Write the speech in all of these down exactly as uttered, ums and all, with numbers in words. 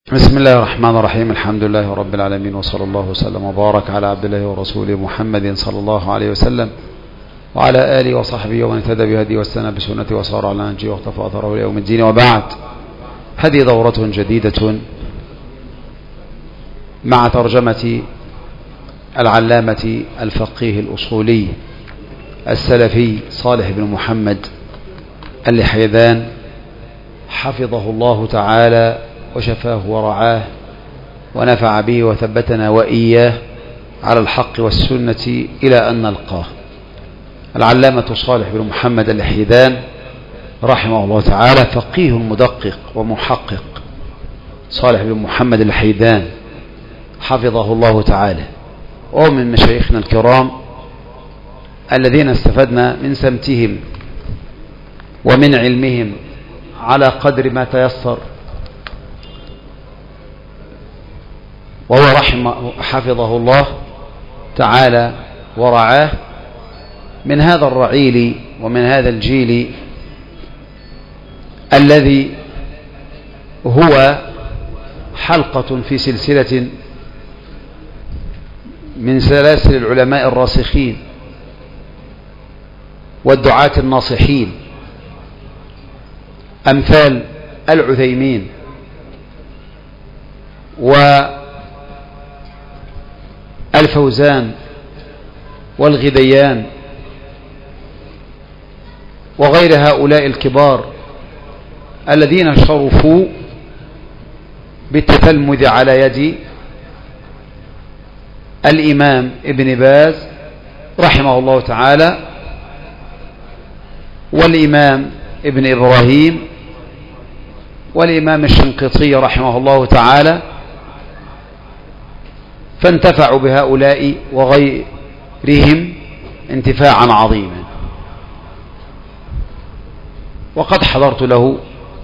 بسم الله الرحمن الرحيم. الحمد لله رب العالمين، وصلى الله وسلم وبارك على عبد الله ورسوله محمد صلى الله عليه وسلم وعلى آله وصحبه ومن اهتدى بهديه واستنى بسنته وصار على نهجه واقتفى أثره إلى يوم الدين. وبعد، هذه دورة جديدة مع ترجمة العلامة الفقيه الأصولي السلفي صالح بن محمد اللحيدان حفظه الله تعالى وشفاه ورعاه ونفع به وثبتنا وإياه على الحق والسنة إلى أن نلقاه. العلامة صالح بن محمد اللحيدان رحمه الله تعالى فقيه مدقق ومحقق، صالح بن محمد اللحيدان حفظه الله تعالى، وهو من مشايخنا الكرام الذين استفدنا من سمتهم ومن علمهم على قدر ما تيسر. وهو رحمه حفظه الله تعالى ورعاه من هذا الرعيل ومن هذا الجيل الذي هو حلقة في سلسلة من سلاسل العلماء الراسخين والدعاة الناصحين، أمثال العثيمين والفوزان والغديان وغير هؤلاء الكبار الذين شرفوا بالتتلمذ على يد الإمام ابن باز رحمه الله تعالى والإمام ابن إبراهيم والإمام الشنقيطي رحمه الله تعالى، فانتفعوا بهؤلاء وغيرهم انتفاعا عظيما. وقد حضرت له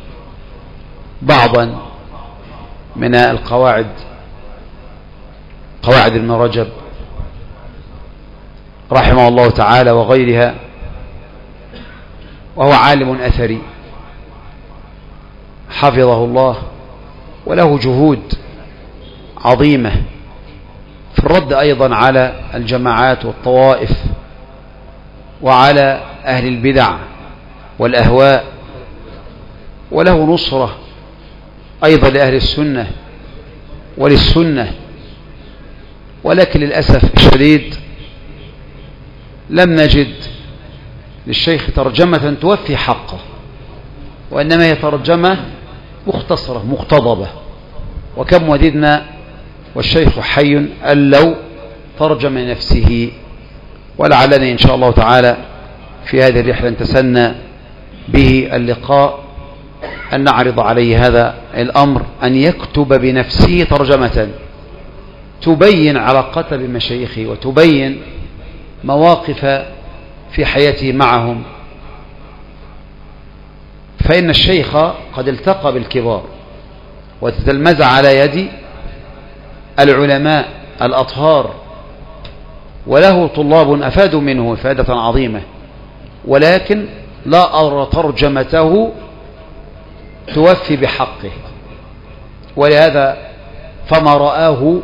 بعضا من القواعد، قواعد ابن رجب رحمه الله تعالى وغيرها، وهو عالم أثري حفظه الله، وله جهود عظيمة في الرد أيضا على الجماعات والطوائف وعلى أهل البدع والأهواء، وله نصرة أيضا لأهل السنة وللسنة. ولكن للأسف الشديد لم نجد للشيخ ترجمة توفي حقه، وإنما هي ترجمة مختصرة مقتضبة. وكم وددنا والشيخ حي أن لو ترجم نفسه، ولعلني إن شاء الله تعالى في هذه الرحلة نتسنى به اللقاء أن نعرض عليه هذا الأمر، أن يكتب بنفسه ترجمة تبين علاقته بمشايخه وتبين مواقف في حياته معهم. فإن الشيخ قد التقى بالكبار وتتلمذ على يد العلماء الأطهار، وله طلاب أفادوا منه إفادة عظيمة، ولكن لا أرى ترجمته توفي بحقه. ولهذا فما رآه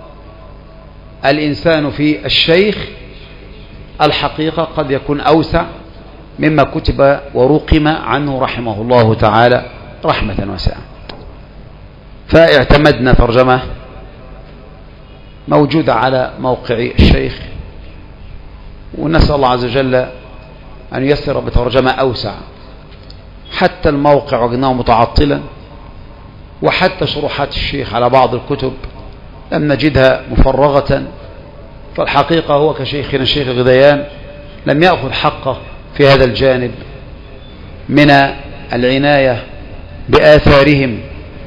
الإنسان في الشيخ الحقيقة قد يكون أوسع مما كتب ورقم عنه رحمه الله تعالى رحمة واسعة. فاعتمدنا ترجمة موجودة على موقع الشيخ، ونسأل الله عز وجل أن ييسر بترجمة أوسع. حتى الموقع وجدناه متعطلا، وحتى شروحات الشيخ على بعض الكتب لم نجدها مفرغة. فالحقيقة هو كشيخنا الشيخ الغديان لم يأخذ حقه في هذا الجانب من العناية بآثارهم.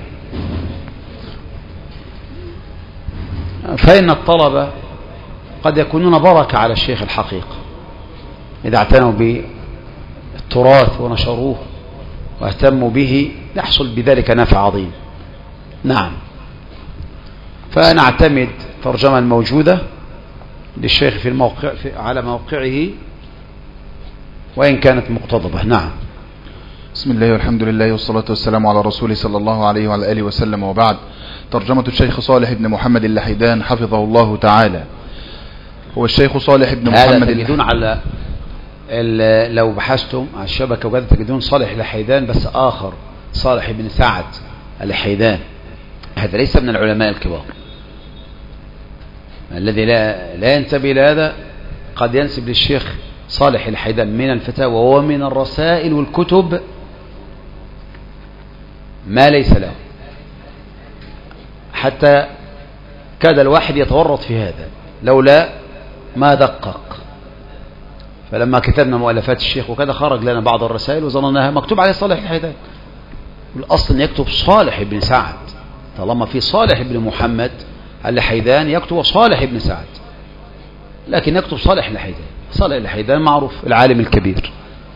فإن الطلبة قد يكونون بركة على الشيخ الحقيقة إذا اعتنوا بالتراث ونشروه واهتموا به، يحصل بذلك نفع عظيم. نعم، فنعتمد ترجمة الموجودة للشيخ في الموقع في على موقعه وإن كانت مقتضبة. نعم. بسم الله والحمد لله والصلاة والسلام على رسوله صلى الله عليه وعلى آله وسلم، وبعد. ترجمة الشيخ صالح بن محمد اللحيدان حفظه الله تعالى. هو الشيخ صالح بن محمد هذا تجدون على لو بحثتم على الشبكة وكذا تجدون صالح اللحيدان بس آخر، صالح بن سعد اللحيدان. هذا ليس من العلماء الكبار. الذي لا لا ينتبه إلى هذا قد ينسب للشيخ صالح اللحيدان من الفتاوى ومن الرسائل والكتب ما ليس له، حتى كاد الواحد يتورط في هذا لولا ما دقق. فلما كتبنا مؤلفات الشيخ وكذا خرج لنا بعض الرسائل وظنناها مكتوب عليه صالح اللحيدان، والأصل أن يكتب صالح بن سعد. طالما في صالح بن محمد اللحيدان يكتب صالح بن سعد، لكن يكتب صالح اللحيدان. صالح اللحيدان معروف العالم الكبير،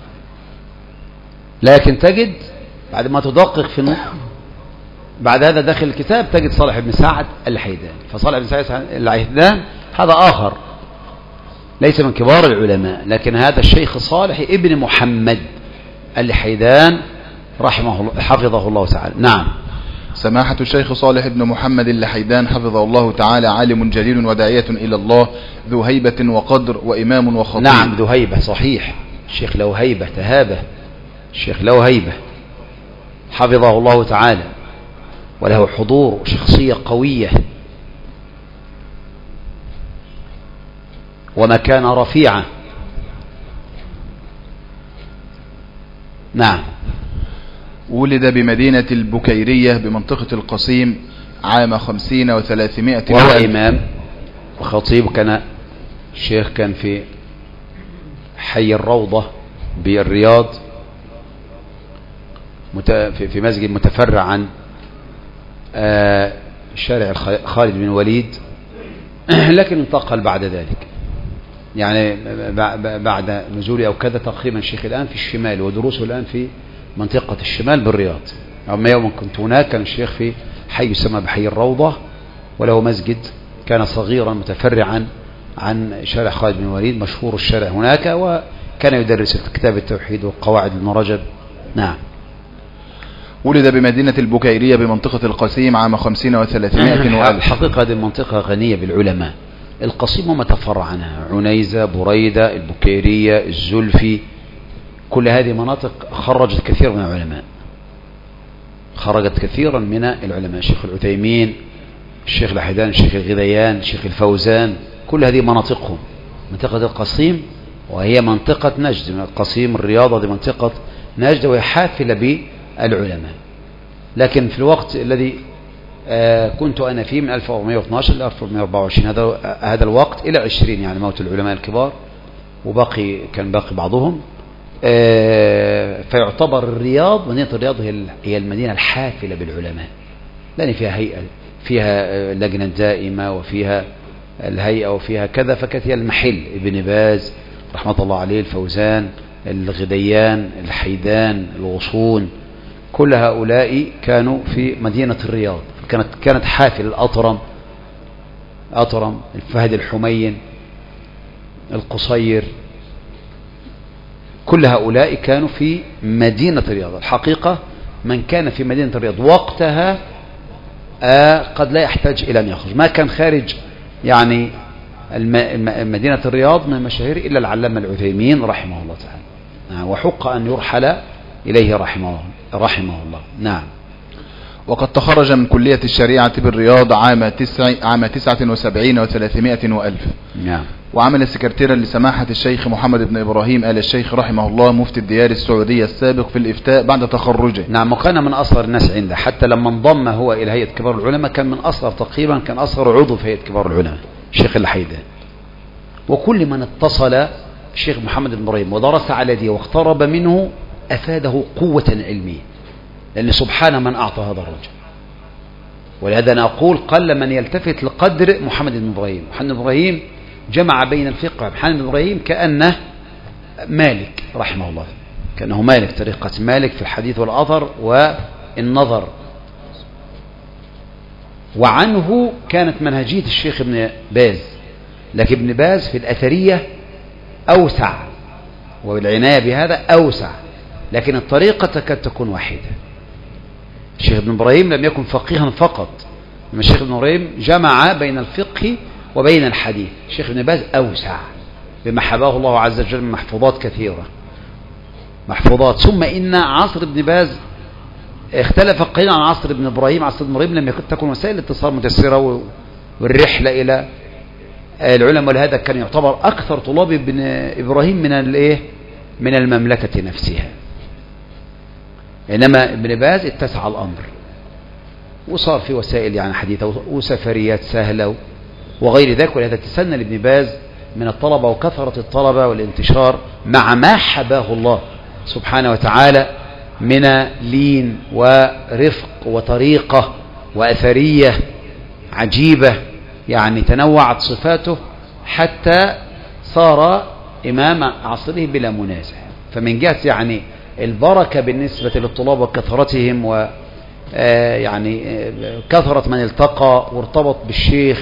لكن تجد بعد ما تدقق في النقطة بعد هذا داخل الكتاب تجد صالح بن سعد اللحيدان. فصالح بن سعد اللحيدان هذا آخر ليس من كبار العلماء، لكن هذا الشيخ صالح ابن محمد اللحيدان رحمه الله حفظه الله تعالى. نعم. سماحة الشيخ صالح بن محمد اللحيدان حفظه الله تعالى عالم جليل وداعية إلى الله، ذو هيبة وقدر وإمام وخطيب. نعم ذو هيبة، صحيح. الشيخ له هيبة، تهابة. الشيخ له هيبة حفظه الله تعالى، وله حضور، شخصية قوية ومكانة رفيعة. نعم. ولد بمدينة البكيرية بمنطقة القصيم عام خمسين وثلاثمائة، وهو إمام وخطيب. كان الشيخ كان في حي الروضة بالرياض في مسجد متفرع عن شارع خالد بن وليد، لكن انتقل بعد ذلك، يعني بعد نزوله أو كذا. تقريبا الشيخ الآن في الشمال ودروسه الآن في منطقة الشمال بالرياض. أما يوم كنت هناك كان الشيخ في حي يسمى بحي الروضة، وله مسجد كان صغيرا متفرعا عن شارع خالد بن وليد، مشهور الشارع هناك، وكان يدرس كتاب التوحيد وقواعد ابن رجب. نعم. ولد بمدينة البكيرية بمنطقة القصيم عام خمسين وثلاثمائة وألف. الحقيقة هذه المنطقة غنية بالعلماء. القصيم وما تفرع عنها، عنيزة، بريدة، البكيرية، الزلفي، كل هذه مناطق خرجت كثير من العلماء، خرجت كثيرا من العلماء. الشيخ العثيمين، الشيخ اللحيدان، الشيخ الغذيان، الشيخ الفوزان، كل هذه مناطقهم. منطقة القصيم وهي منطقة نجد، القصيم الرياضة دي منطقة نجد، وهي حافلة بالعلماء. لكن في الوقت الذي كنت أنا فيه من ألف وأربعمائة واثني عشر إلى ألف وأربعمائة وأربعة وعشرين، هذا هذا الوقت إلى عشرين، يعني موت العلماء الكبار، وباقي كان باقي بعضهم. فيعتبر الرياض، مدينة الرياض هي المدينة الحافلة بالعلماء، لأن فيها هيئة، فيها لجنة دائمة، وفيها الهيئة، وفيها كذا. فكانت هي المحل. ابن باز رحمة الله عليه، الفوزان، الغديان، الحيدان، الغصون، كل هؤلاء كانوا في مدينة الرياض. كانت كانت حافل. الأطرم أطرم الفهد الحمين، القصير، كل هؤلاء كانوا في مدينة الرياض. الحقيقة من كان في مدينة الرياض وقتها آه قد لا يحتاج إلى أن يخرج، ما كان خارج يعني مدينة الرياض من المشاهير إلا العلامة العثيمين رحمه الله تعالى، وحق أن يرحل إليه رحمه, رحمه الله. نعم. وقد تخرج من كلية الشريعة بالرياض عام تسع عام تسعة وسبعين وثلاثمائة وألف. نعم. وعمل سكرتيرا لسماحة الشيخ محمد بن إبراهيم آل الشيخ رحمه الله مفتي الديار السعودية السابق في الإفتاء بعد تخرجه. نعم. وكان من أصغر الناس عنده، حتى لما انضم هو إلى هيئة كبار العلماء كان من أصغر، تقريبا كان أصغر عضو في هيئة كبار العلماء الشيخ اللحيدان. وكل من اتصل الشيخ محمد بن إبراهيم ودرس على يده واقترب منه أفاده قوة علمية، لأن سبحان من أعطى هذا الرجل. ولهذا أنا أقول قل من يلتفت لقدر محمد بن إبراهيم. محمد بن إبراهيم جمع بين الفقه. محمد بن إبراهيم كأنه مالك رحمه الله، كأنه مالك، طريقة مالك في الحديث والأثر والنظر. وعنه كانت منهجية الشيخ ابن باز، لكن ابن باز في الأثرية أوسع، وبالعناية بهذا أوسع. لكن الطريقة تكاد تكون واحدة. الشيخ ابن إبراهيم لم يكن فقيها فقط، لما الشيخ ابن إبراهيم جمع بين الفقه وبين الحديث. الشيخ ابن باز أوسع بما حباه الله عز وجل من محفوظات كثيرة، محفوظات. ثم إن عصر ابن باز اختلف قليلا عن عصر ابن إبراهيم. عصر ابن إبراهيم لم تكن وسائل الاتصال متسرة والرحلة إلى العلماء، ولهذا كان يعتبر أكثر طلاب ابن إبراهيم من الايه من المملكة نفسها. إنما ابن باز اتسع الأمر وصار في وسائل يعني حديثة وسفريات سهلة وغير ذلك، ولهذا تسنى لابن باز من الطلبة وكثرة الطلبة والانتشار مع ما حباه الله سبحانه وتعالى من لين ورفق وطريقة وأثرية عجيبة، يعني تنوعت صفاته حتى صار إمام عصره بلا منازع. فمن جهة يعني البركة بالنسبة للطلاب وكثرتهم و يعني كثرة من التقى وارتبط بالشيخ،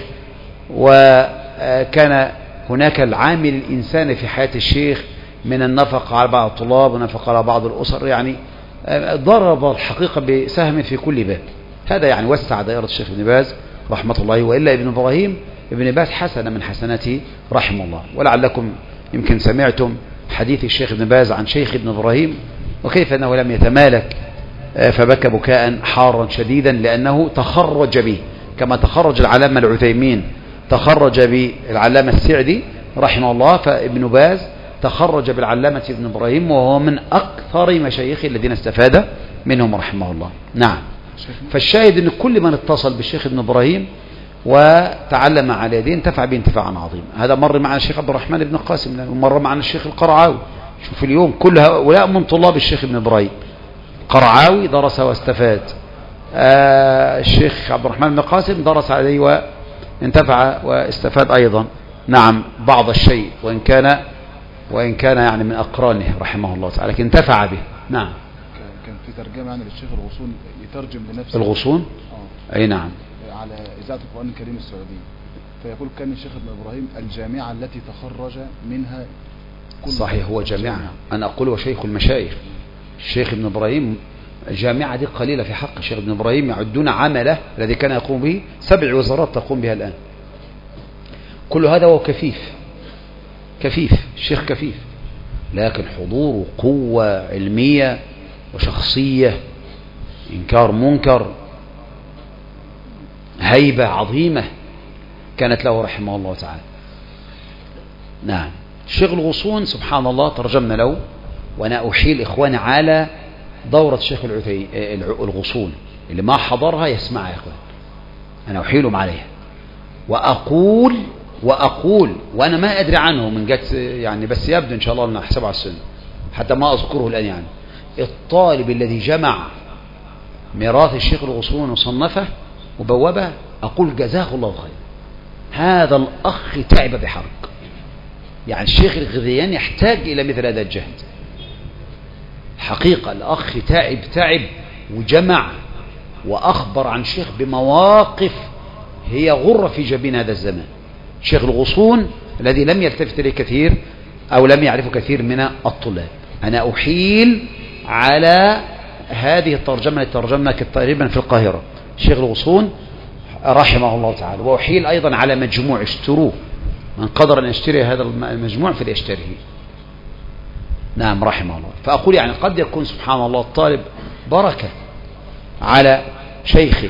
وكان هناك العامل الإنساني في حياة الشيخ من النفقة على بعض الطلاب ونفقة على بعض الأسر، يعني ضرب الحقيقة بسهم في كل باب. هذا يعني وسع دائرة الشيخ ابن باز رحمة الله. وإلا ابن إبراهيم ابن باز حسن من حسناته رحمه الله. ولعلكم يمكن سمعتم حديث الشيخ ابن باز عن شيخ ابن إبراهيم وكيف أنه لم يتمالك فبكى بكاء حارا شديدا لأنه تخرج به، كما تخرج العلامة العثيمين تخرج بالعلامة السعدي رحمه الله، فابن باز تخرج بالعلامة ابن إبراهيم، وهو من أكثر مشايخ الذين استفاد منهم رحمه الله. نعم. فالشاهد أن كل من اتصل بالشيخ ابن إبراهيم وتعلم على يديه انتفع به انتفاعا عظيما. هذا مر معنا الشيخ عبد الرحمن بن قاسم، ومر معنا الشيخ القرعاوي. شوف اليوم كل هؤلاء من طلاب الشيخ ابن إبراهيم. قرعاوي درس واستفاد، آه الشيخ عبد الرحمن بن قاسم درس عليه وانتفع واستفاد أيضا. نعم بعض الشيء، وإن كان وإن كان يعني من أقرانه رحمه الله تعالى، لكن انتفع به. نعم. كان في ترجمة عن الشيخ الغصون يترجم لنفسه. الغصون؟ آه. أي نعم. على إذاعة القرآن الكريم السعودية، فيقول كان الشيخ ابن إبراهيم الجامعة التي تخرج منها كل. صحيح، هو جامعة. أنا أقول وشيخ المشايخ. الشيخ ابن إبراهيم جامعة دي قليلة في حق الشيخ ابن إبراهيم. يعدون عمله الذي كان يقوم به سبع وزارات تقوم بها الآن. كل هذا هو كفيف كفيف الشيخ كفيف، لكن حضور قوة علمية وشخصية، إنكار منكر، هيبة عظيمة كانت له رحمه الله تعالى. نعم. الشيخ الغصون سبحان الله ترجمنا له، وأنا أحيل إخواني على دورة الشيخ العثي الغصون، اللي ما حضرها يسمعها يا إخوان. أنا أحيلهم عليها وأقول وأقول وأنا ما أدري عنه من جت يعني، بس يبدو إن شاء الله أن أحسبه على السنة حتى ما أذكره الآن. يعني الطالب الذي جمع ميراث الشيخ الغصون وصنفه وبوبه، أقول جزاه الله خير. هذا الأخ تعب بحرق. يعني الشيخ الغذيان يحتاج إلى مثل هذا الجهد حقيقة. الأخ تعب تعب وجمع وأخبر عن الشيخ بمواقف هي غرة في جبين هذا الزمان. الشيخ الغصون الذي لم يلتفت إليه كثير أو لم يعرفه كثير من الطلاب. أنا أحيل على هذه الترجمة الترجمة تقريبا في القاهرة، الشيخ الغصون رحمه الله تعالى. وأحيل أيضا على مجموع اشتروه، من قدر أن يشتري هذا المجموع فليشتريه. نعم رحمه الله. فأقول يعني قد يكون سبحان الله الطالب بركة على شيخه.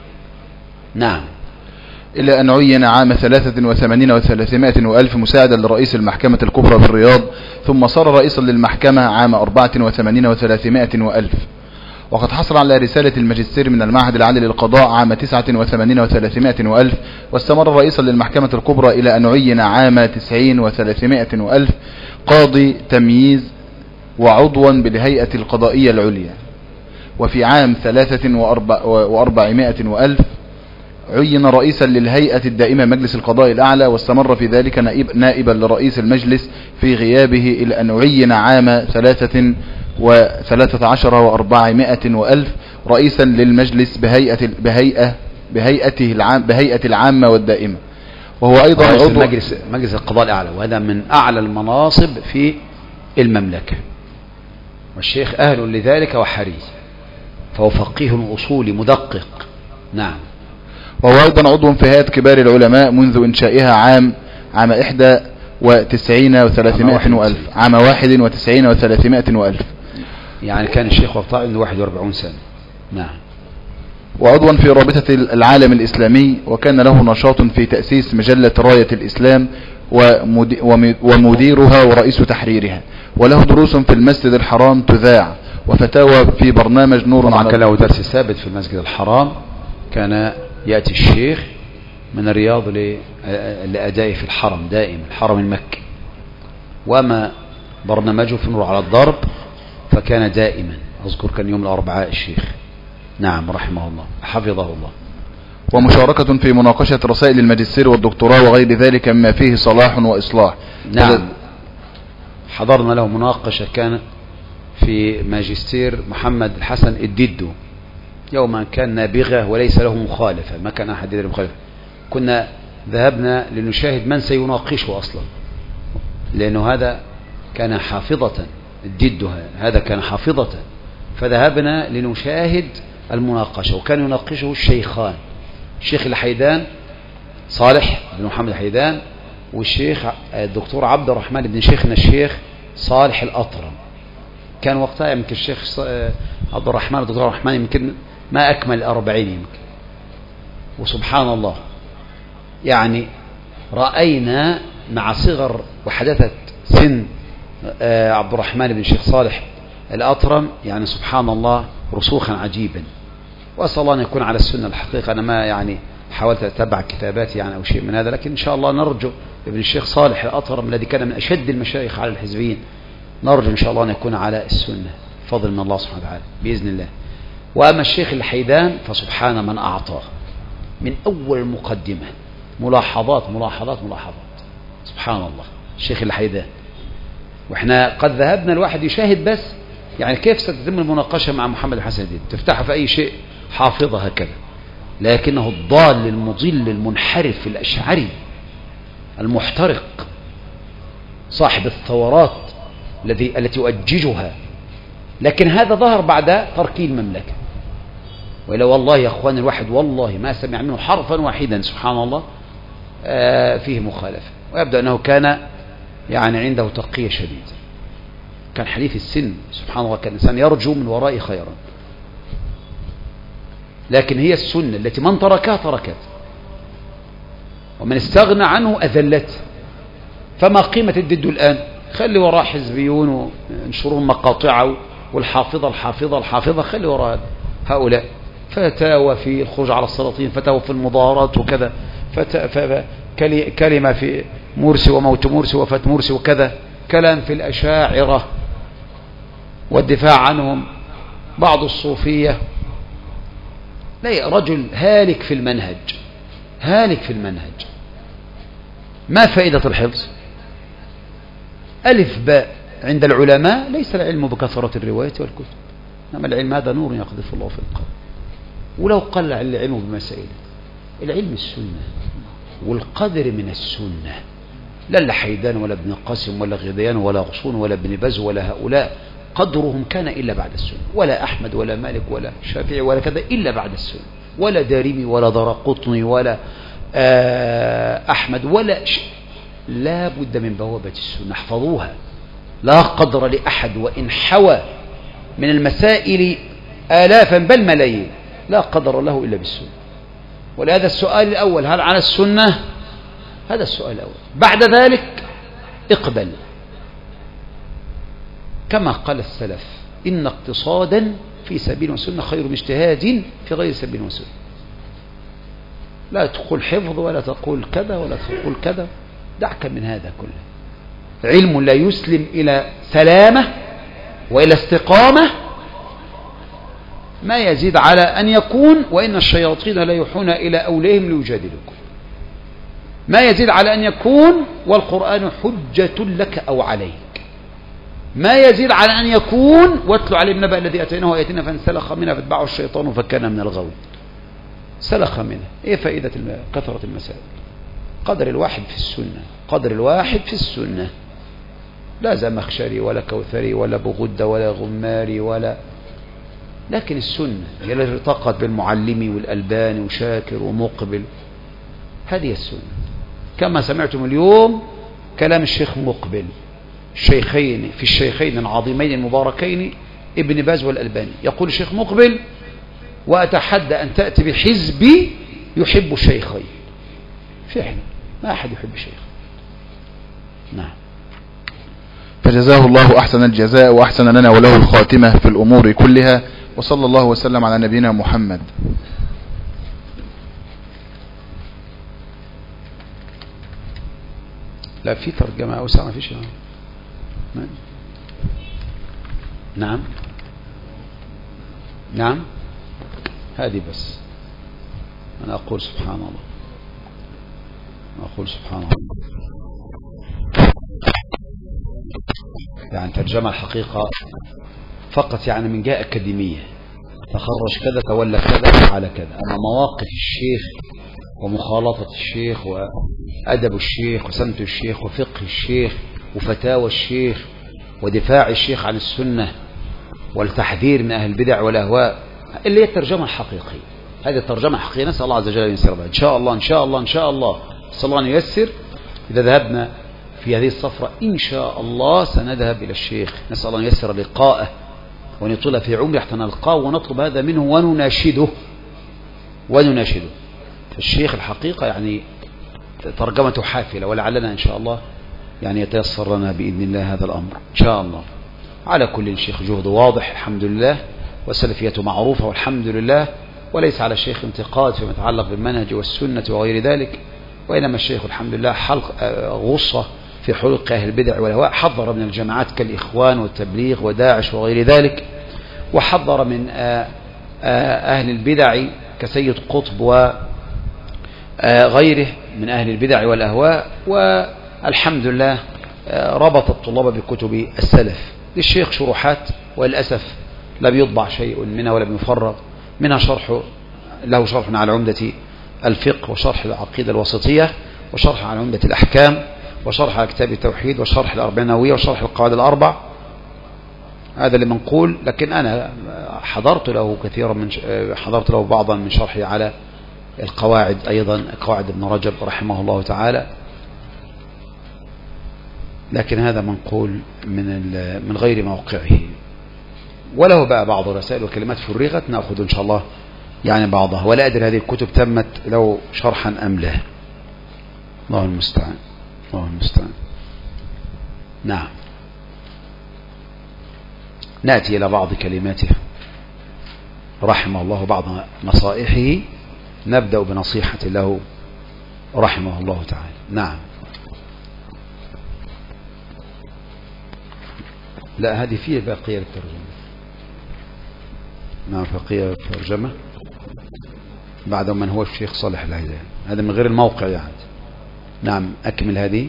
نعم. إلى أن عين عام ثلاثة وثمانين وثلاثمائة وألف مساعدا لرئيس المحكمة الكبرى بالرياض، ثم صار رئيسا للمحكمة عام أربعة وثمانين وثلاثمائة وألف. وقد حصل على رسالة الماجستير من المعهد العالي للقضاء عام تسعة وثمانين وثلاثمائة وألف، واستمر رئيسا للمحكمة الكبرى إلى أن عين عام تسعين وثلاثمائة وألف قاضي تمييز وعضوا بالهيئة القضائية العليا. وفي عام ثلاثة وأربعمائة وألف عين رئيسا للهيئة الدائمة مجلس القضاء الأعلى، واستمر في ذلك نائب نائبا لرئيس المجلس في غيابه إلى أن عين عام ثلاثة وثلاثة عشر وأربعمائة وألف رئيسا للمجلس بهيئة بهيئة بهيئته العام بهيئة العامة والدائمة، وهو أيضا عضو مجلس مجلس القضاء الأعلى، وهذا من أعلى المناصب في المملكة. والشيخ أهل لذلك وحريص، فهو فقيه أصولي مدقق. نعم. وهو أيضا عضو في هيئة كبار العلماء منذ إنشائها عام عام إحدى وتسعين وثلاثمائة وألف عام واحد وتسعين وثلاثمائة وألف. يعني كان الشيخ وقتها عنده واحد وأربعون سنة. نعم. وعضوا في رابطة العالم الإسلامي، وكان له نشاط في تأسيس مجلة راية الإسلام ومديرها ورئيس تحريرها، وله دروس في المسجد الحرام تذاع، وفتاوى في برنامج نور على. كان له درس ثابت في المسجد الحرام، كان يأتي الشيخ من الرياض لأدائه في الحرم دائما، الحرم المكي. وأما برنامجه في نور على الضرب فكان دائما، أذكر كان يوم الأربعاء الشيخ. نعم رحمه الله حفظه الله. ومشاركة في مناقشة رسائل الماجستير والدكتوراه وغير ذلك مما فيه صلاح وإصلاح. نعم. حضرنا له مناقشة كان في ماجستير محمد الحسن الديدو، يوما كان نابغة وليس له مخالفة، ما كان أحد يدري مخالفة. كنا ذهبنا لنشاهد من سيناقشه أصلا، لأنه هذا كان حافظة، الديدو هذا كان حافظة، فذهبنا لنشاهد المناقشة. وكان يناقشه الشيخان، الشيخ الحيدان صالح بن محمد الحيدان، والشيخ الدكتور عبد الرحمن بن شيخنا الشيخ صالح الأطرم. كان وقتها يمكن الشيخ عبد الرحمن الدكتور عبد الرحمن يمكن ما أكمل الأربعين يمكن. وسبحان الله يعني رأينا مع صغر وحدثت سن عبد الرحمن بن شيخ صالح الأطرم يعني سبحان الله رسوخا عجيبا. وأسأل الله أن يكون على السنة. الحقيقة أنا ما يعني حاولت أتبع كتاباتي يعني أو شيء من هذا، لكن إن شاء الله نرجو ابن الشيخ صالح الأطرم الذي كان من أشد المشايخ على الحزبيين، نرجو إن شاء الله أن يكون على السنة فضل من الله سبحانه وتعالى بإذن الله. وأما الشيخ الحيدان فسبحان من أعطاه، من أول المقدمة ملاحظات ملاحظات ملاحظات سبحان الله الشيخ الحيدان. وإحنا قد ذهبنا الواحد يشاهد بس يعني كيف ستتم المناقشة مع محمد الحسن الدين، تفتح في أي شيء حافظها هكذا، لكنه الضال المضل المنحرف الأشعري المحترق صاحب الثورات الذي التي يؤججها. لكن هذا ظهر بعد تركيل المملكة، وإلا والله يا أخوان الواحد والله ما سمع منه حرفا واحدا سبحان الله آه فيه مخالفة. ويبدو أنه كان يعني عنده تقية شديدة، كان حديث السن سبحان الله، كان الإنسان يرجو من وراء خيرا. لكن هي السنة التي من تركها تركت، ومن استغنى عنه أذلته. فما قيمة الدد الآن؟ خلي وراء حزبيون وانشرون مقاطعه، والحافظة الحافظة الحافظة خلي وراء هؤلاء. فتاوى في الخروج على السلاطين، فتاوى في المظاهرات وكذا، كلمة في مرسي وموت مرسي وفاة مرسي وكذا، كلام في الأشاعرة والدفاع عنهم، بعض الصوفية. لا، رجل هالك في المنهج، هالك في المنهج. ما فائدة الحفظ؟ ألف باء عند العلماء ليس العلم بكثرة الرواية والكتب، إنما العلم هذا نور يقذف الله في القلب. ولو قل العلم بمسائل، العلم السنة والقدر من السنة، لا الحيدان ولا ابن قاسم ولا غذيان ولا غصون ولا ابن بز ولا هؤلاء قدرهم كان إلا بعد السنة، ولا أحمد ولا مالك ولا شافعي ولا كذا إلا بعد السنة، ولا دارمي ولا درقطني ولا أحمد ولا ش... لا بد من بوابة السنة، احفظوها. لا قدر لأحد وإن حوى من المسائل آلافا بل ملايين، لا قدر له إلا بالسنة. ولهذا السؤال الأول هل على السنة؟ هذا السؤال الأول. بعد ذلك اقبل، كما قال السلف إن اقتصادا في سبيل وسنة خير من اجتهاد في غير سبيل وسنة. لا تقول حفظ ولا تقول كذا ولا تقول كذا، دعك من هذا كله. علم لا يسلم إلى سلامة وإلى استقامة ما يزيد على أن يكون وإن الشياطين لا يوحون إلى أوليهم ليجادلكم، ما يزيد على أن يكون والقرآن حجة لك أو عليك، ما يزيد على أن يكون واتلو عليهم نبأ الذي أتيناه آياتنا فانسلخ منها فاتبعه الشيطان فكان من الغاوين. سلخ منها. إيه فائدة كثرة المسائل؟ قدر الواحد في السنة، قدر الواحد في السنة. لا زمخشري ولا كوثري ولا بغدة ولا غماري ولا، لكن السنة هي التي ارتقت بالمعلمي والألباني وشاكر ومقبل. هذه السنة. كما سمعتم اليوم كلام الشيخ مقبل الشيخين في الشيخين العظيمين المباركين ابن باز والألباني. يقول الشيخ مقبل: وأتحدى أن تأتي بحزبي يحب الشيخين. فعلا ما أحد يحب الشيخ. نعم. فجزاه الله أحسن الجزاء وأحسن لنا وله الخاتمة في الأمور كلها، وصلى الله وسلم على نبينا محمد. لا في ترجمة أوسع ما فيش. نعم نعم هذه بس. أنا أقول سبحان الله، أنا أقول سبحان الله. يعني ترجمة الحقيقة فقط يعني من جهة أكاديمية، تخرج كذا تولى كذا على كذا. أما مواقف الشيخ ومخالطة الشيخ وأدب الشيخ وسنة الشيخ وفقه الشيخ وفتاوى الشيخ ودفاع الشيخ عن السنة والتحذير من أهل البدع والأهواء، اللي هي الترجمة الحقيقية. هذه الترجمة الحقيقية. نسأل الله عز وجل أن ييسر بها إن شاء الله إن شاء الله إن شاء الله. نسأل الله أن ييسر. إذا ذهبنا في هذه الصفرة إن شاء الله سنذهب إلى الشيخ، نسأل الله أن ييسر لقاءه وأن يطول في عمره حتى نلقاه ونطلب هذا منه ونناشده ونناشده. الشيخ الحقيقة يعني ترجمته حافلة، ولعلنا إن شاء الله يعني يتيسر لنا بإذن الله هذا الأمر إن شاء الله. على كل الشيخ جهده واضح الحمد لله، والسلفية معروفة والحمد لله، وليس على الشيخ انتقاد فيما يتعلق بالمنهج والسنة وغير ذلك، وإنما الشيخ الحمد لله حلق غصة في حلق أهل البدع والهواء. حذر من الجماعات كالإخوان والتبليغ وداعش وغير ذلك، وحذر من أهل البدع كسيد قطب وغيره من أهل البدع والأهواء. والحمد لله ربط الطلاب بكتب السلف. للشيخ شروحات وللأسف لم يطبع شيء منها ولم يفرغ منها. شرح له شرح على عمدة الفقه، وشرح العقيدة الوسطية، وشرح على عمدة الأحكام، وشرح على كتاب التوحيد، وشرح الأربعينوية، وشرح القواعد الأربع. هذا اللي منقول، لكن أنا حضرت له كثيرا من حضرت له بعضا من شرحي على القواعد أيضا، قواعد ابن رجب رحمه الله تعالى، لكن هذا منقول من من غير موقعه. وله بقى بعض الرسائل وكلمات فرغت نأخذ إن شاء الله يعني بعضها، ولا أدري هذه الكتب تمت له شرحا أم لا. الله المستعان الله المستعان. نعم. نأتي إلى بعض كلماته رحمه الله، بعض نصائحه. نبدأ بنصيحة له رحمه الله تعالى. نعم. لا هذه فيه بقية الترجمة. نعم بقية الترجمة بعد من هو الشيخ صالح الهيدان، هذا من غير الموقع يعني. نعم أكمل هذه.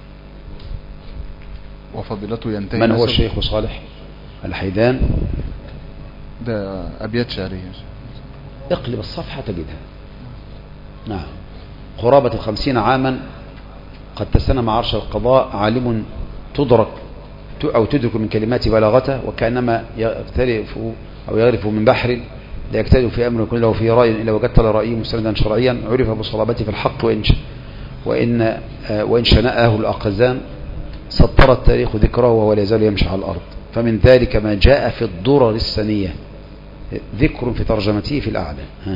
وفضيلته ينتهي. من هو الشيخ صالح الحيدان؟ ده أبيات شعرية. اقلب الصفحة تجدها. نعم. قرابة الخمسين عاما قد تسنى مع عرش القضاء عالم تدرك أو تدرك من كلمات بلاغته، وكأنما يختلف أو يغرف من بحر لا يجتهد في أمر يكون له فيه رأي إلا وجدت لرأيه مستندا شرعيا، عرف بصلابته في الحق وإن وإن وإن شنأه الأقزام سطر التاريخ ذكره وهو لا يزال يمشي على الأرض. فمن ذلك ما جاء في الدرر السنية ذكر في ترجمته في الأعلى. ها.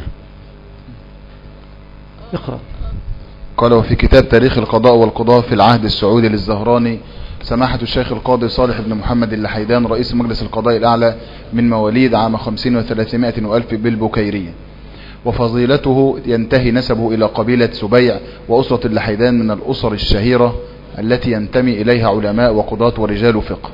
اقرأ. قال: وفي كتاب تاريخ القضاء والقضاء في العهد السعودي للزهراني سماحة الشيخ القاضي صالح بن محمد اللحيدان رئيس مجلس القضاء الأعلى من مواليد عام خمسين وثلاثمائة وألف بالبكيرية، وفضيلته ينتهي نسبه إلى قبيلة سبيع وأسرة اللحيدان من الأسر الشهيرة التي ينتمي إليها علماء وقضاة ورجال فقه،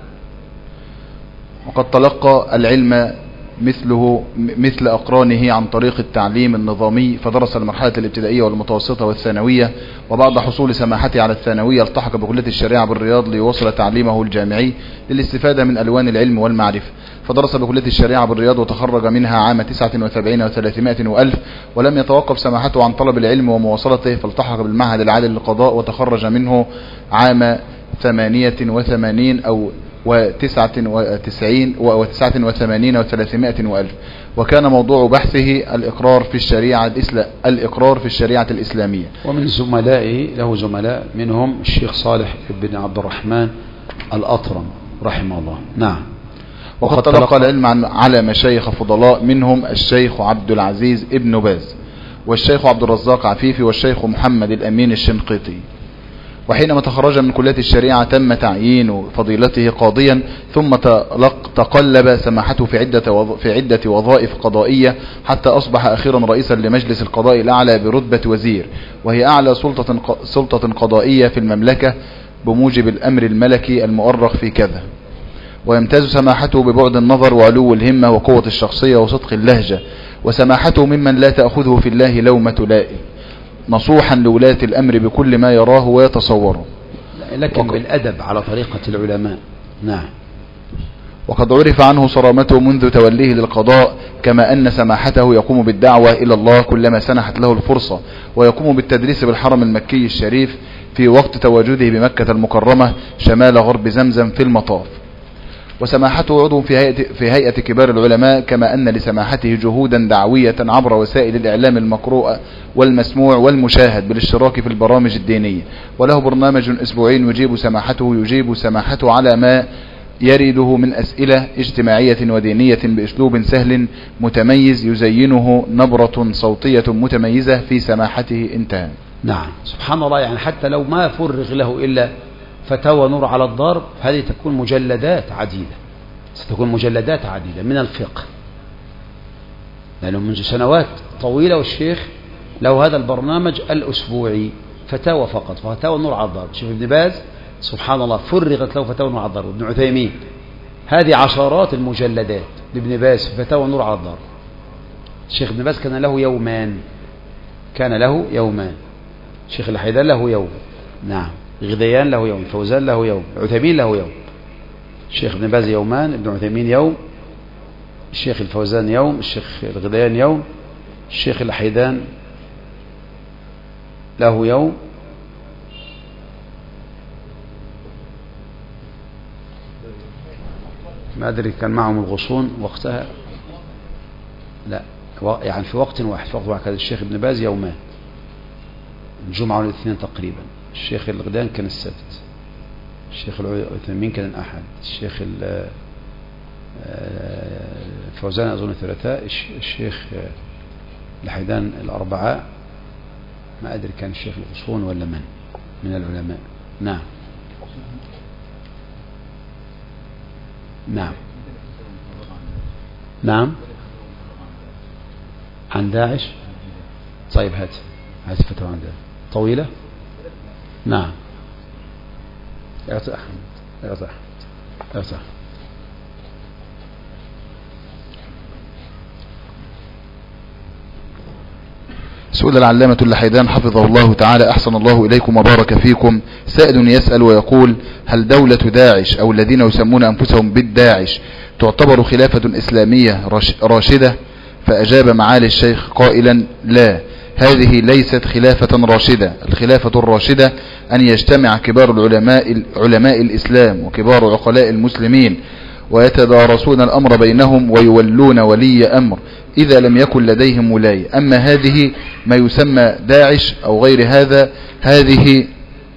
وقد تلقى العلم مثله مثل أقرانه عن طريق التعليم النظامي، فدرس المرحلة الابتدائية والمتوسطة والثانوية، وبعد حصول سماحته على الثانوية التحق بكلية الشريعة بالرياض ليواصل تعليمه الجامعي للاستفادة من ألوان العلم والمعرفة، فدرس بكلية الشريعة بالرياض وتخرج منها عام تسعة وسبعين وثلاثمائة وألف، ولم يتوقف سماحته عن طلب العلم ومواصلته، فالتحق بالمعهد العالي للقضاء وتخرج منه عام ثمانية وثمانين أو وتسعة وتسعين وتسعة وثمانين وثلاثمائة وألف. وكان موضوع بحثه الإقرار في الشريعة الإسلام الإقرار في الشريعة الإسلامية. ومن زملائه له زملاء منهم الشيخ صالح بن عبد الرحمن الأطرم رحمه الله. نعم. وقد تلقى العلم على مشايخ فضلاء منهم الشيخ عبد العزيز ابن باز والشيخ عبد الرزاق عفيفي والشيخ محمد الأمين الشنقيطي. وحينما تخرج من كلية الشريعة تم تعيين فضيلته قاضيا، ثم تقلب سماحته في عدة في عدة وظائف قضائية حتى أصبح أخيرا رئيسا لمجلس القضاء الأعلى برتبة وزير، وهي أعلى سلطة سلطة قضائية في المملكة بموجب الأمر الملكي المؤرخ في كذا. ويمتاز سماحته ببعد النظر وعلو الهمة وقوة الشخصية وصدق اللهجة، وسماحته ممن لا تأخذه في الله لومة لائم، نصوحا لولاة الأمر بكل ما يراه ويتصوره، لكن بالأدب على طريقة العلماء. نعم. وقد عرف عنه صرامته منذ توليه للقضاء، كما أن سماحته يقوم بالدعوة إلى الله كلما سنحت له الفرصة، ويقوم بالتدريس بالحرم المكي الشريف في وقت تواجده بمكة المكرمة شمال غرب زمزم في المطاف. وسماحته عضو في هيئة, في هيئة كبار العلماء، كما أن لسماحته جهودا دعوية عبر وسائل الإعلام المقروءة والمسموع والمشاهد بالاشتراك في البرامج الدينية، وله برنامج أسبوعي يجيب سماحته يجيب سماحته على ما يريده من أسئلة اجتماعية ودينية بأسلوب سهل متميز يزينه نبرة صوتية متميزة في سماحته. انتهى. نعم. سبحان الله، يعني حتى لو ما فرغ له إلا فتاوى نور على الضرب، هذه تكون مجلدات عديدة، ستكون مجلدات عديدة من الفقه، لأنه منذ سنوات طويلة والشيخ له هذا البرنامج الأسبوعي فتاوى فقط، فتاوى نور على الضرب. شيخ ابن باز سبحان الله فرغت له فتاوى نور على الضرب، ابن عثيمين، هذه عشرات المجلدات لابن باز في فتاوى نور على الضرب. الشيخ ابن باز كان له يومان كان له يومان الشيخ الحيدان له يوم. نعم. غذيان له يوم، فوزان له يوم، عثيمين له يوم. الشيخ ابن باز يومان، ابن عثيمين يوم، الشيخ الفوزان يوم، الشيخ الغذيان يوم، الشيخ الحيدان له يوم، ما أدري كان معهم الغصون وقتها، لا يعني في وقت واحد في وقت واحد كان الشيخ ابن باز يومان، الجمعة والاثنين تقريبا. الشيخ الغدان كان السبت، الشيخ العثيمين كان الأحد، الشيخ الفوزان أظن الثلاثاء، الشيخ الحيدان الأربعاء، ما أدري كان الشيخ الغصون ولا من من العلماء. نعم. نعم. نعم. عن داعش. طيب هات هات فتوى عن داعش طويلة. نعم. يا أخي أحمد يا أخي أحمد يا أخي أحمد. سئل العلامة اللحيدان حفظه الله تعالى أحسن الله إليكم وبارك فيكم سائل يسأل ويقول: هل دولة داعش أو الذين يسمون أنفسهم بالداعش تعتبر خلافة إسلامية راشدة؟ فأجاب معالي الشيخ قائلا: لا، هذه ليست خلافة راشدة. الخلافة الراشدة أن يجتمع كبار العلماء علماء الإسلام وكبار عقلاء المسلمين ويتدارسون الأمر بينهم ويولون ولي أمر إذا لم يكن لديهم ولاية. أما هذه ما يسمى داعش أو غير هذا، هذه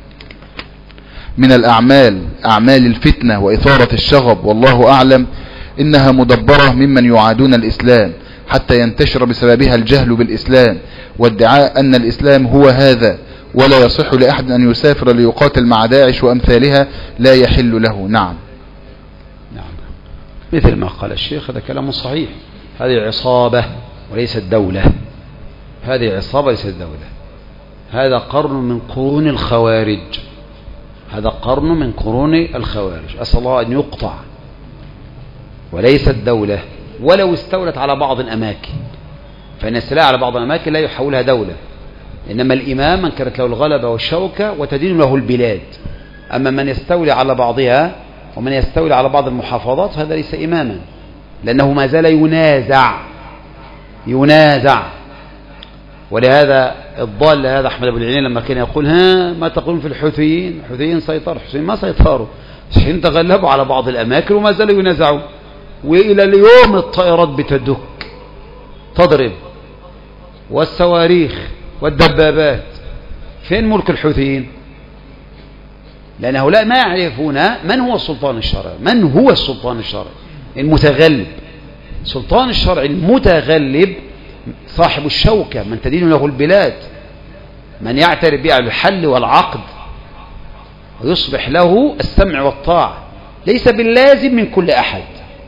من الأعمال أعمال الفتنة وإثارة الشغب، والله أعلم إنها مدبرة ممن يعادون الإسلام حتى ينتشر بسببها الجهل بالإسلام وادعاء أن الإسلام هو هذا، ولا يصح لأحد أن يسافر ليقاتل مع داعش وأمثالها، لا يحل له. نعم. نعم. مثل ما قال الشيخ، هذا كلام صحيح. هذه عصابة وليست دولة، هذه عصابة وليست دولة. هذا قرن من قرون الخوارج، هذا قرن من قرون الخوارج، أسأل الله أن يقطع. وليست دولة، ولو استولت على بعض الأماكن، فإن الاستيلاء على بعض الأماكن لا يحولها دولة، إنما الإمام من كانت له الغلبة والشوكة وتدين له البلاد. أما من يستولي على بعضها ومن يستولي على بعض المحافظات هذا ليس إماما، لأنه ما زال ينازع ينازع ولهذا الضال هذا أحمد أبو العينين لما كان يقول ها ما تقولون في الحوثيين؟ الحوثيين سيطروا. الحوثيين ما سيطروا، حين تغلبوا على بعض الأماكن وما زالوا ينازعوا، وإلى اليوم الطائرات بتدك تضرب والصواريخ والدبابات. فين ملك الحوثيين؟ لأن هؤلاء ما يعرفون من هو السلطان الشرعي. من هو السلطان الشرعي المتغلب؟ سلطان الشرعي المتغلب صاحب الشوكة، من تدين له البلاد، من يعترف به على الحل والعقد ويصبح له السمع والطاعة، ليس باللازم من كل أحد.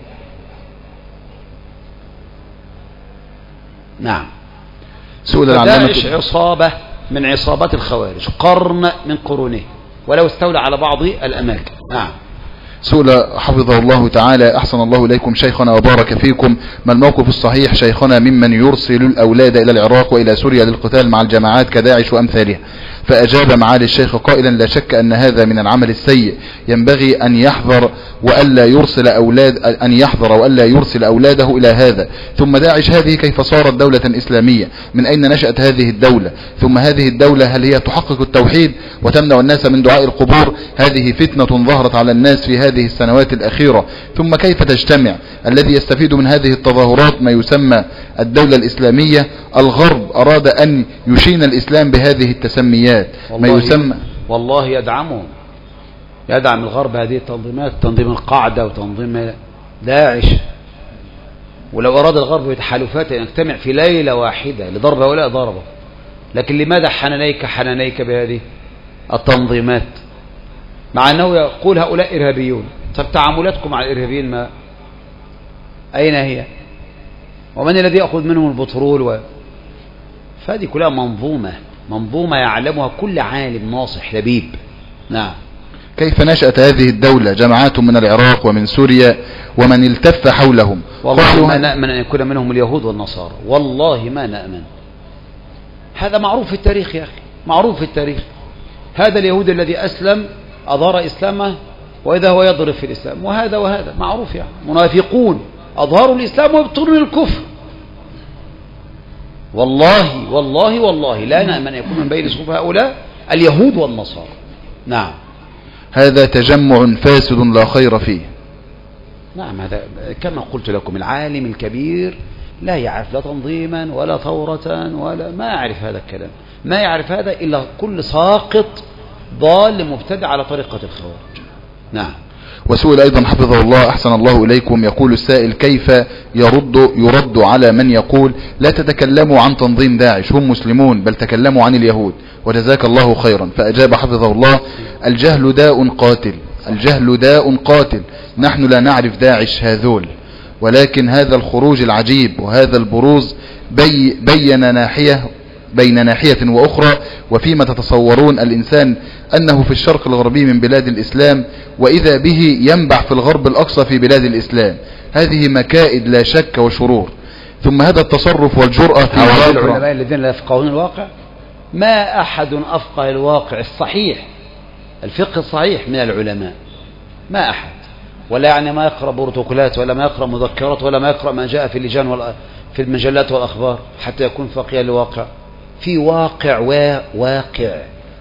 نعم. سؤال العلامة داعش عصابة من عصابات الخوارج، قرن من قرونه، ولو استولى على بعض الأماكن. نعم. سؤال حفظه الله تعالى: أحسن الله إليكم شيخنا وبارك فيكم، ما الموقف الصحيح شيخنا ممن يرسل الأولاد إلى العراق وإلى سوريا للقتال مع الجماعات كداعش وأمثالها؟ فأجاب معالي الشيخ قائلا: لا شك أن هذا من العمل السيء، ينبغي أن يحذر وألا يرسل أولاد أن يحذر وألا يرسل أولاده إلى هذا. ثم داعش هذه كيف صارت دولة إسلامية؟ من أين نشأت هذه الدولة؟ ثم هذه الدولة هل هي تحقق التوحيد وتمنع الناس من دعاء القبور؟ هذه فتنة ظهرت على الناس في هذه السنوات الأخيرة. ثم كيف تجتمع الذي يستفيد من هذه التظاهرات ما يسمى الدولة الإسلامية؟ الغرب أراد أن يشين الإسلام بهذه التسميات ما يسمى. والله يدعمهم، يدعم الغرب هذه التنظيمات، تنظيم القاعدة وتنظيم داعش. ولو أراد الغرب بتحالفات أن يجتمع في ليلة واحدة لضرب هؤلاء ضربه، لكن لماذا حنانيك حنانيك بهذه التنظيمات مع أنه يقول هؤلاء إرهابيون؟ طب تعاملاتكم مع الإرهابيين ما أين هي؟ ومن الذي يأخذ منهم البترول و... فهذه كلها منظومة منظومة يعلمها كل عالم ناصح لبيب. نعم. كيف نشأت هذه الدولة؟ جماعات من العراق ومن سوريا ومن التف حولهم. والله ما نأمن أن يكون منهم اليهود والنصارى، والله ما نأمن. هذا معروف في التاريخ يا أخي، معروف في التاريخ. هذا اليهود الذي أسلم أظهر إسلامه وإذا هو يضرب في الإسلام، وهذا وهذا معروف. يعني منافقون أظهروا الإسلام ويبطلون الكفر. والله والله والله لا نأمن أن يكون من بين صفوف هؤلاء اليهود والنصارى. نعم. هذا تجمع فاسد لا خير فيه. نعم. هذا كما قلت لكم العالم الكبير لا يعرف لا تنظيما ولا ثورة ولا ما يعرف هذا الكلام، ما يعرف هذا إلا كل ساقط ضال مبتدع على طريقة الخوارج. نعم. وسؤال أيضا حفظه الله: أحسن الله إليكم، يقول السائل: كيف يرد يرد على من يقول لا تتكلموا عن تنظيم داعش، هم مسلمون، بل تكلموا عن اليهود، وجزاك الله خيرا؟ فأجاب حفظه الله: الجهل داء قاتل، الجهل داء قاتل، نحن لا نعرف داعش هذول، ولكن هذا الخروج العجيب وهذا البروز بي بين ناحية بين ناحية وأخرى. وفيما تتصورون الإنسان أنه في الشرق الغربي من بلاد الإسلام، وإذا به ينبع في الغرب الأقصى في بلاد الإسلام. هذه مكائد لا شك وشرور. ثم هذا التصرف والجرأة في هؤلاء العلماء الذين لا يفقهون الواقع، ما أحد أفقه الواقع الصحيح الفقه الصحيح من العلماء، ما أحد. ولا يعني ما يقرأ بروتوكولات ولا ما يقرأ مذكرات ولا ما يقرأ ما جاء في اللجان ولا في المجلات والأخبار حتى يكون فقيه الواقع. في واقع واقع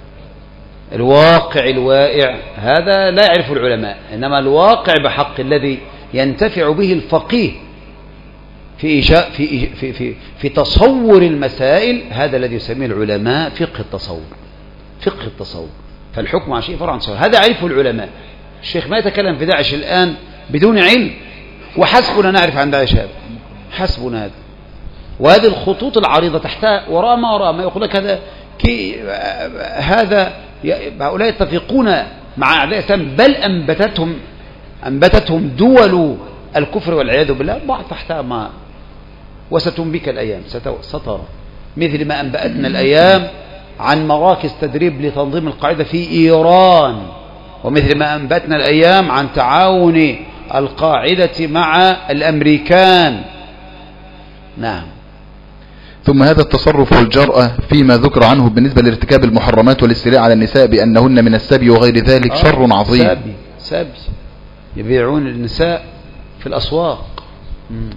الواقع الواقع هذا لا يعرف العلماء، إنما الواقع بحق الذي ينتفع به الفقيه في إيجاء في في في في تصور المسائل، هذا الذي يسميه العلماء فقه التصور. فقه التصور. فالحكم على شيء فرع عن تصور، هذا يعرفه العلماء. الشيخ ما يتكلم في داعش الآن بدون علم، وحسبنا نعرف عن داعش هذا، حسبنا هذا. وهذه الخطوط العريضة تحتها وراء ما وراء ما يقول لك هذا كي هذا هؤلاء يتفقون مع أعداء الإسلام، بل أنبتتهم أنبتتهم دول الكفر والعياذ بالله ضع تحتها ما وستنبك الأيام سترى، مثل ما أنبأتنا الأيام عن مراكز تدريب لتنظيم القاعدة في إيران، ومثل ما أنبأتنا الأيام عن تعاون القاعدة مع الأمريكان. نعم. ثم هذا التصرف والجرأة فيما ذكر عنه بالنسبة لارتكاب المحرمات والاستيلاء على النساء بأنهن من السبي وغير ذلك آه شر عظيم. سبي سبي يبيعون النساء في الأسواق. مم.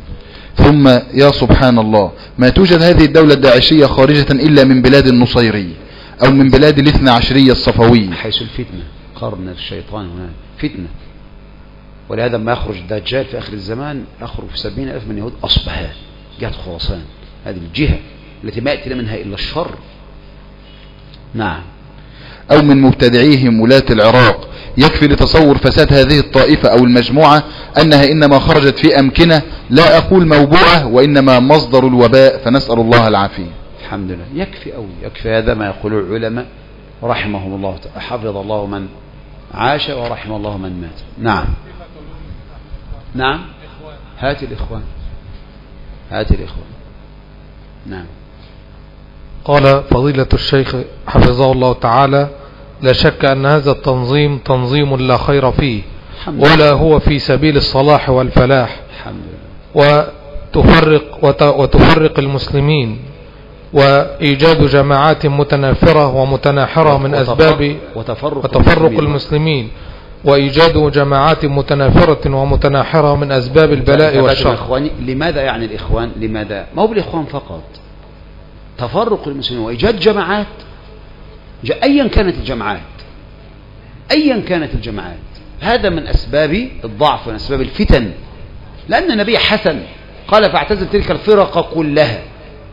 ثم يا سبحان الله ما توجد هذه الدولة الداعشية خارجة إلا من بلاد النصيري أو من بلاد الاثنى عشرية الصفوي، حيث الفتنة قرن الشيطان هنا فتنة. ولهذا ما يخرج الدجال في آخر الزمان يخرج في سبعين ألف من يهود أصبهان جهة خراسان، هذه الجهة التي ما يأتي منها إلا الشر. نعم. أو من مبتدعيهم ولاة العراق. يكفي لتصور فساد هذه الطائفة أو المجموعة أنها إنما خرجت في أمكنة لا أقول موبوعة وإنما مصدر الوباء، فنسأل الله العافية. الحمد لله. يكفي أو يكفي هذا ما يقول العلماء رحمهم الله، حفظ الله من عاش ورحم الله من مات. نعم نعم. هات الإخوان هات الإخوان. نعم. قال فضيلة الشيخ حفظه الله تعالى: لا شك أن هذا التنظيم تنظيم لا خير فيه ولا هو في سبيل الصلاح والفلاح، وتفرق وتفرق المسلمين وإيجاد جماعات متنافرة ومتناحرة من أسباب وتفرق, وتفرق المسلمين وإيجاد جماعات متنافرة ومتناحرة من أسباب البلاء والشر. لماذا يعني الإخوان؟ لماذا؟ ما هو بالإخوان فقط، تفرق المسلمين وإيجاد جماعات، أيا كانت الجماعات أيا كانت الجماعات هذا من أسباب الضعف ومن أسباب الفتن، لأن النبي حسن قال: فاعتزل تلك الفرق كلها،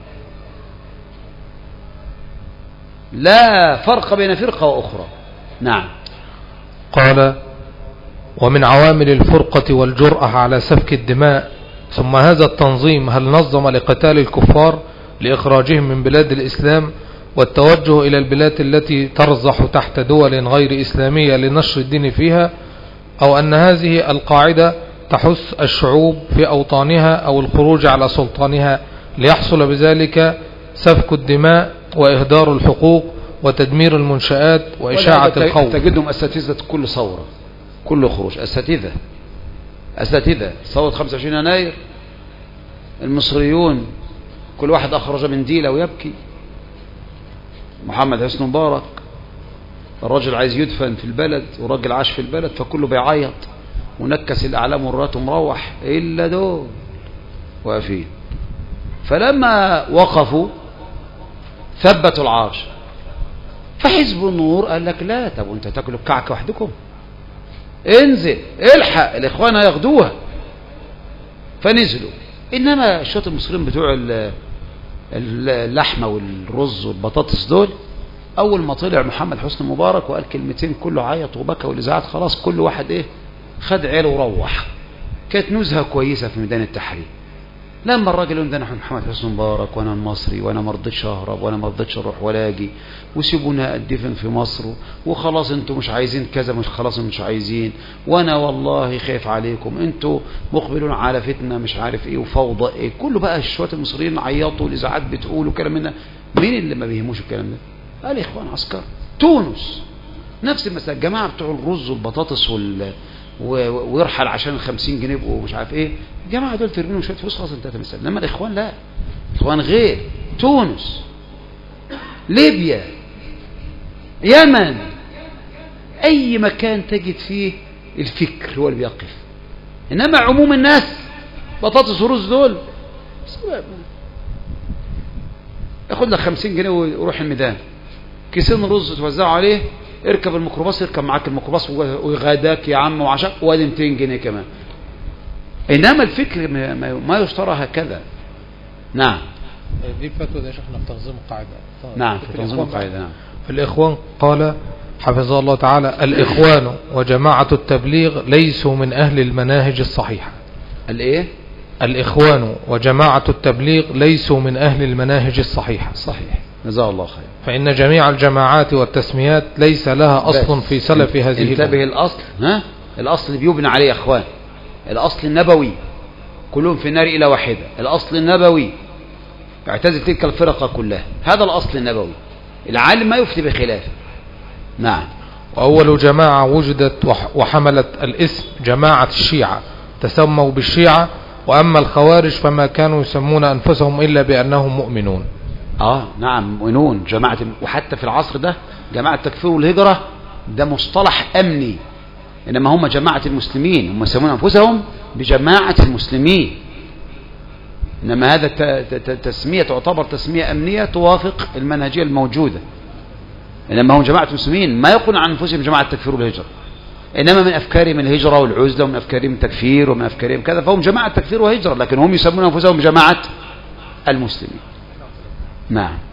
لا فرق بين فرقة وأخرى. نعم. قال: ومن عوامل الفرقة والجرأة على سفك الدماء. ثم هذا التنظيم هل نظم لقتال الكفار لإخراجهم من بلاد الإسلام والتوجه إلى البلاد التي ترزح تحت دول غير إسلامية لنشر الدين فيها، أو أن هذه القاعدة تحث الشعوب في أوطانها أو الخروج على سلطانها ليحصل بذلك سفك الدماء وإهدار الحقوق وتدمير المنشآت وإشاعة الخوف؟ تجدهم أساتذة كل ثورة كل خروج، أساتذة أساتذة ثورة خمسة وعشرين يناير المصريون كل واحد أخرج منديله ويبكي. محمد حسني مبارك الراجل عايز يدفن في البلد وراجل عاش في البلد فكله بيعيط ونكس الأعلام والرات ومروح إلا دول واقفين. فلما وقفوا ثبتوا العرش، فحزب النور قال لك: لا، طب وانت تاكلوا الكعكة وحدكم؟ انزل الحق الإخوان ياخدوها. فنزلوا. إنما الشوط المصريين بتوع اللحمة والرز والبطاطس دول أول ما طلع محمد حسني مبارك وقال كلمتين كله عيط وبكى والإذاعات خلاص كل واحد إيه خد عيله وروح. كانت نزهة كويسة في ميدان التحرير. لما الراجل يقول ده انا محمد حسني مبارك وانا المصري وانا ما رضيتش اهرب وانا ما رضيتش اروح ولا اجي وسيبونا ادفن في مصر وخلاص انتوا مش عايزين كذا مش خلاص مش عايزين وانا والله خايف عليكم انتوا مقبلون على فتنه مش عارف ايه وفوضى ايه كله بقى شويه المصريين عيطوا والاذاعات بتقول وكلام من مين اللي ما بيهموش الكلام ده؟ قال يا اخوان عسكر تونس نفس المسألة الجماعه بتوع الرز والبطاطس وال ويرحل عشان الخمسين جنيه ومش عارف ايه الجماعة دول ترمينهم شوية فلوس خلاص انتهت المسألة. لما الاخوان لا الاخوان غير تونس ليبيا يمن اي مكان تجد فيه الفكر هو اللي بيقف. انما عموم الناس بطاطس ورز دول ياخد لك خمسين جنيه ويروح الميدان كيسين رز توزعوا عليه اركب الميكروباص يركب معاك الميكروباص ويغاداك يا عم وعشاء وادي مئتين جنيه كمان. انما الفكر ما يشترى هكذا. نعم دي الفتوى يا شيخنا في تنظيم القاعده. نعم في تنظيم القاعده. نعم الإخوان قال حفظه الله تعالى: الإخوان وجماعة التبليغ ليسوا من أهل المناهج الصحيحة. الايه؟ الإخوان وجماعة التبليغ ليسوا من أهل المناهج الصحيحة. صحيح جزاه الله خير. فإن جميع الجماعات والتسميات ليس لها أصل في سلف هذه. انتبه الأصل ها الأصل اللي بيبنى عليه يا أخوان الأصل النبوي كلهم في النار إلى واحدة. الأصل النبوي اعتزل تلك الفرقة كلها هذا الأصل النبوي العالم ما يفتي بخلافه. نعم. وأول جماعة وجدت وحملت الاسم جماعة الشيعة تسموا بالشيعة. وأما الخوارج فما كانوا يسمون أنفسهم إلا بأنهم مؤمنون. آه نعم مؤمنون جماعة. وحتى في العصر ده جماعة التكفير والهجرة ده مصطلح أمني. إنما هم جماعة المسلمين هم يسمون أنفسهم بجماعة المسلمين. إنما هذا تسمية تعتبر تسمية أمنية توافق المنهجية الموجودة. إنما هم جماعة مسلمين ما يقولون عن أنفسهم جماعة التكفير والهجرة، إنما من أفكارهم الهجرة والعزلة ومن أفكارهم التكفير ومن أفكارهم كذا، فهم جماعة تكفير وهجرة، لكن هم يسمون أنفسهم جماعة المسلمين. نعم.